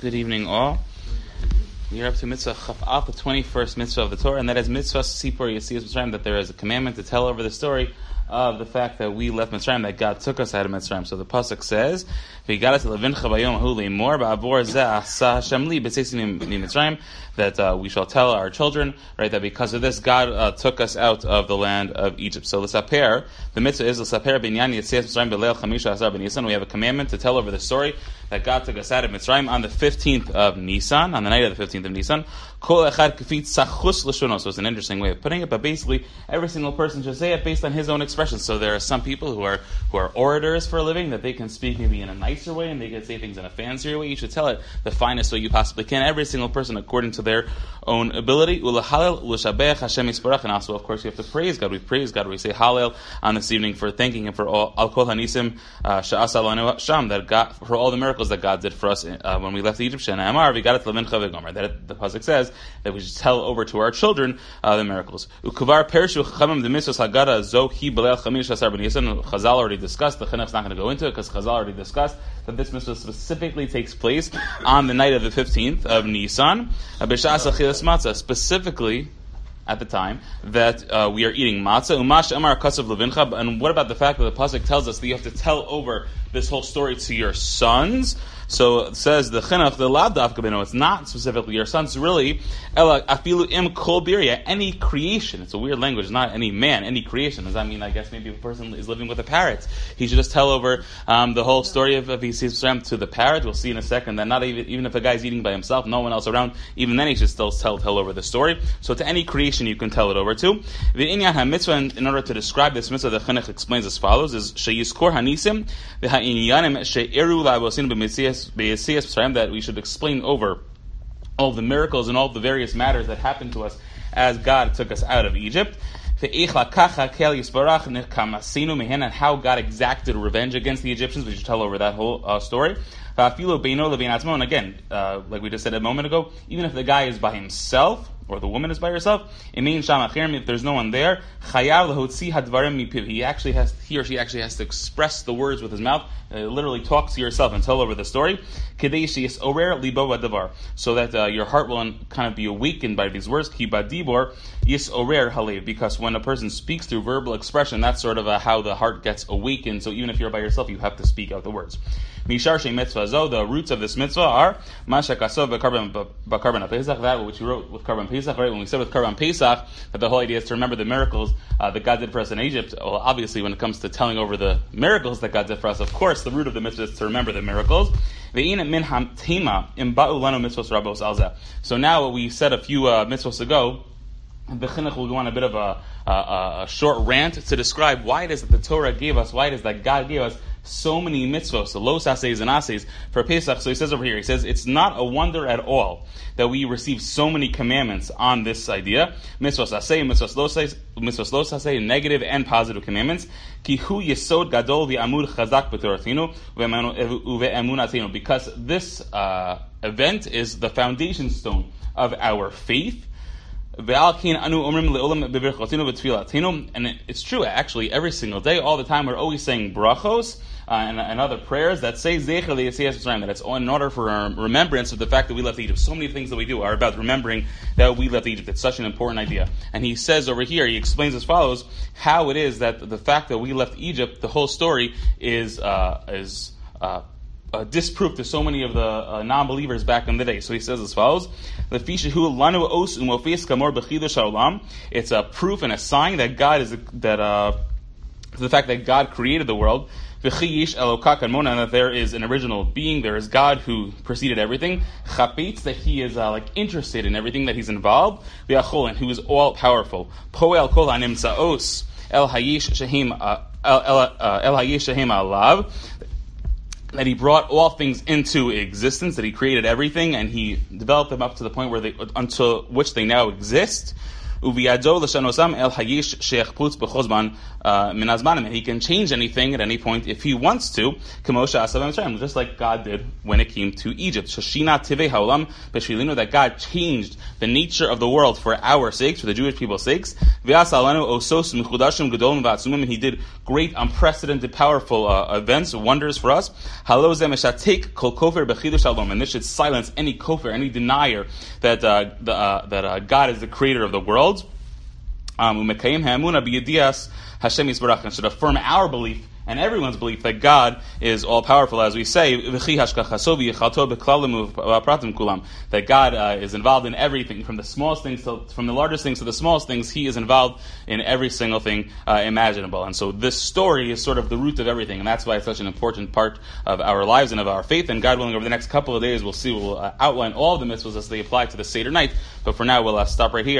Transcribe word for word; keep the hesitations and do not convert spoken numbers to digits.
Good evening, all. We are up to mitzvah Chaf, the twenty-first mitzvah of the Torah, and that is mitzvah Sipur Yetzias Mitzrayim, that there is a commandment to tell over the story of the fact that we left Mitzrayim, that God took us out of Mitzrayim. So the pasuk says, that uh, we shall tell our children, right, that because of this, God uh, took us out of the land of Egypt. So l'saper, the mitzvah is l'saper binyan Yetzias Mitzrayim b'leil chamisha asar b'Nisan. We have a commandment to tell over the story that God took us out of Mitzrayim on the fifteenth of Nisan, on the night of the fifteenth of Nisan. Kol echad kefit tzachus l'shono. So it's an interesting way of putting it, but basically every single person should say it based on his own expression. So there are some people who are who are orators for a living, that they can speak maybe in a nicer way and they can say things in a fancier way. You should tell it the finest way you possibly can. Every single person according to their own ability. U'lehalel u'shabech Hashem yisparach. And also, of course, you have to praise God. We praise God. We say Hallel on this evening for thanking Him for all al kol hanisim she'asa lanu sham, that God, for all the miracles that God did for us uh, when we left Egypt. She'na'amar v'gadat levincha v'gomer. That the pasuk says that we should tell over to our children uh, the miracles. U'kuvar perishu chachamim d'mitzvos hagada zo hi b'leil chamish asar b'nisan. Chazal already discussed. The chinuch's not going to go into it because Chazal already discussed that this mitzvah specifically takes place on the night of the fifteenth of Nisan, b'shas achilas matzah, specifically at the time that uh, we are eating matzah. Umash amar kasav levincha. And what about the fact that the pasuk tells us that you have to tell over this whole story to your sons? So it says the chinuch, the lav dafka b'no, it's not specifically your sons, really, ela afilu im kol birya, any creation. It's a weird language, not any man, any creation. Does that mean, I guess, maybe if a person is living with a parrot, he should just tell over um, the whole story of Yetzias to the parrot? We'll see in a second that not even, even if a guy's eating by himself, no one else around, even then he should still tell, tell over the story. So to any creation you can tell it over to. The inyan ha-mitzvah, in order to describe this mitzvah, the chinuch explains as follows, is sheyiskor hanisim v'ha'inyanim she'eru la'avosin b'mitzias that we should explain over all the miracles and all the various matters that happened to us as God took us out of Egypt, and how God exacted revenge against the Egyptians. We should tell over that whole uh, story. And again, uh, like we just said a moment ago, even if the guy is by himself, or the woman is by herself, if there's no one there, he actually has, he or she actually has to express the words with his mouth, uh, literally talk to yourself and tell over the story, so that uh, your heart will kind of be awakened by these words, because when a person speaks through verbal expression, that's sort of uh, how the heart gets awakened. So even if you're by yourself, you have to speak out the words. The roots of this mitzvah are that which you wrote with Karban Pesach, right? When we said with Karban Pesach that the whole idea is to remember the miracles uh, that God did for us in Egypt. Well, obviously, when it comes to telling over the miracles that God did for us, of course, the root of the mitzvah is to remember the miracles. So now, what we said a few uh, mitzvahs ago, the chinuch will go on a bit of a, a, a short rant to describe why it is that the Torah gave us, why it is that God gave us so many mitzvahs, so los ases and ases for Pesach. So he says over here, he says, it's not a wonder at all that we receive so many commandments on this idea. Mitzvahs aseh, mitzvahs los aseh, mitzvahs los aseh, negative and positive commandments. Ki hu yesod gadol v'amud chazak b'toratinu uve'emunatinu. Because this uh, event is the foundation stone of our faith. And it's true, actually, every single day, all the time, we're always saying brachos uh, and, and other prayers that say zecher leyetzias Mitzrayim, that it's in order for our remembrance of the fact that we left Egypt. So many things that we do are about remembering that we left Egypt. It's such an important idea. And he says over here, he explains as follows, how it is that the fact that we left Egypt, the whole story is uh, is uh, Uh, disproof to so many of the uh, non-believers back in the day. So he says as follows, it's a proof and a sign that God is, a, that uh, the fact that God created the world, and that there is an original being, there is God who preceded everything, that he is uh, like interested in everything, that he's involved, and who is all-powerful. That he brought all things into existence, that he created everything, and he developed them up to the point where they, until which they now exist. Uviyado l'shanosam el hayish she'echputz b'chozman minazmanim. And he can change anything at any point if he wants to, k'mosha asav Mitzrayim, just like God did when it came to Egypt. Shashina tivei haolam b'shvilinu, that God changed the nature of the world for our sakes, for the Jewish people's sakes. V'as alanu osos mechudashim gedolim v'atzumim, and he did great, unprecedented, powerful uh, events, wonders for us. Halo zeh meshatek kol kofer b'chidush halom, and this should silence any kofer, any denier that uh, the, uh, that uh, God is the creator of the world. Um, Hashem Yisbarach, and should affirm our belief and everyone's belief that God is all-powerful, as we say, that God uh, is involved in everything, from the smallest things to, from the largest things to the smallest things. He is involved in every single thing uh, imaginable. And so this story is sort of the root of everything, and that's why it's such an important part of our lives and of our faith. And God willing, over the next couple of days, we'll see, we'll uh, outline all of the mitzvahs as they apply to the Seder night. But for now, we'll uh, stop right here.